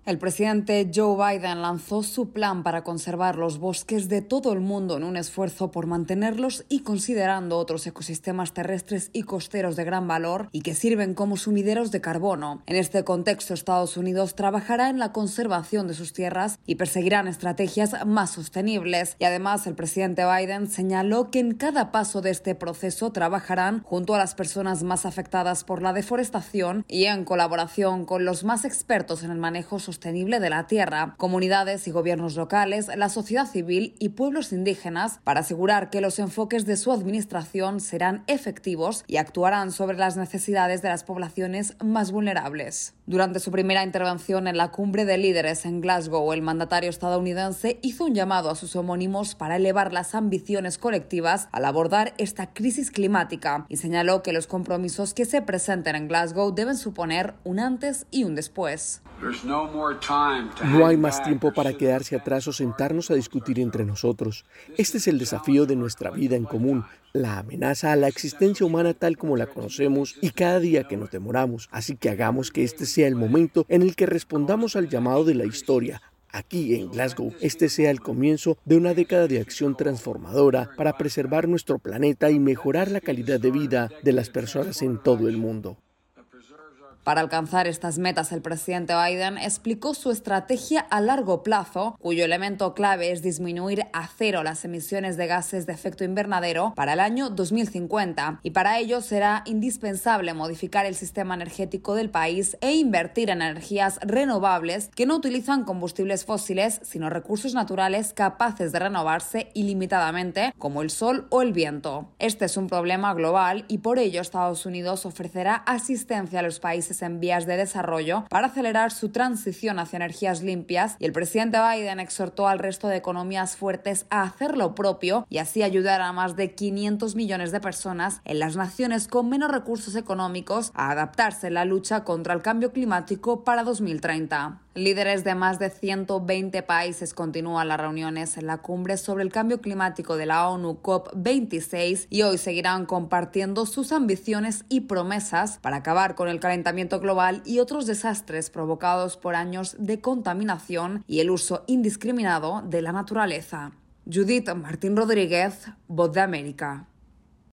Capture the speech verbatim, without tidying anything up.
El presidente Joe Biden lanzó su plan para conservar los bosques de todo el mundo en un esfuerzo por mantenerlos y considerando otros ecosistemas terrestres y costeros de gran valor y que sirven como sumideros de carbono. En este contexto, Estados Unidos trabajará en la conservación de sus tierras y perseguirán estrategias más sostenibles. Y además, el presidente Biden señaló que en cada paso de este proceso trabajarán junto a las personas más afectadas por la deforestación y en colaboración con los más expertos en el manejo sostenible sostenible de la tierra, comunidades y gobiernos locales, la sociedad civil y pueblos indígenas para asegurar que los enfoques de su administración serán efectivos y actuarán sobre las necesidades de las poblaciones más vulnerables. Durante su primera intervención en la cumbre de líderes en Glasgow, el mandatario estadounidense hizo un llamado a sus homónimos para elevar las ambiciones colectivas al abordar esta crisis climática y señaló que los compromisos que se presenten en Glasgow deben suponer un antes y un después. No hay más tiempo para quedarse atrás o sentarnos a discutir entre nosotros. Este es el desafío de nuestra vida en común, la amenaza a la existencia humana tal como la conocemos y cada día que nos demoramos. Así que hagamos que este sea el momento en el que respondamos al llamado de la historia. Aquí en Glasgow, este sea el comienzo de una década de acción transformadora para preservar nuestro planeta y mejorar la calidad de vida de las personas en todo el mundo. Para alcanzar estas metas, el presidente Biden explicó su estrategia a largo plazo, cuyo elemento clave es disminuir a cero las emisiones de gases de efecto invernadero para el año dos mil cincuenta. Y para ello será indispensable modificar el sistema energético del país e invertir en energías renovables que no utilizan combustibles fósiles, sino recursos naturales capaces de renovarse ilimitadamente, como el sol o el viento. Este es un problema global y por ello Estados Unidos ofrecerá asistencia a los países en vías de desarrollo para acelerar su transición hacia energías limpias, y el presidente Biden exhortó al resto de economías fuertes a hacer lo propio y así ayudar a más de quinientos millones de personas en las naciones con menos recursos económicos a adaptarse en la lucha contra el cambio climático para dos mil treinta. Líderes de más de ciento veinte países continúan las reuniones en la cumbre sobre el cambio climático de la ONU COP veintiséis y hoy seguirán compartiendo sus ambiciones y promesas para acabar con el calentamiento global y otros desastres provocados por años de contaminación y el uso indiscriminado de la naturaleza. Judith Martín Rodríguez, Voz de América.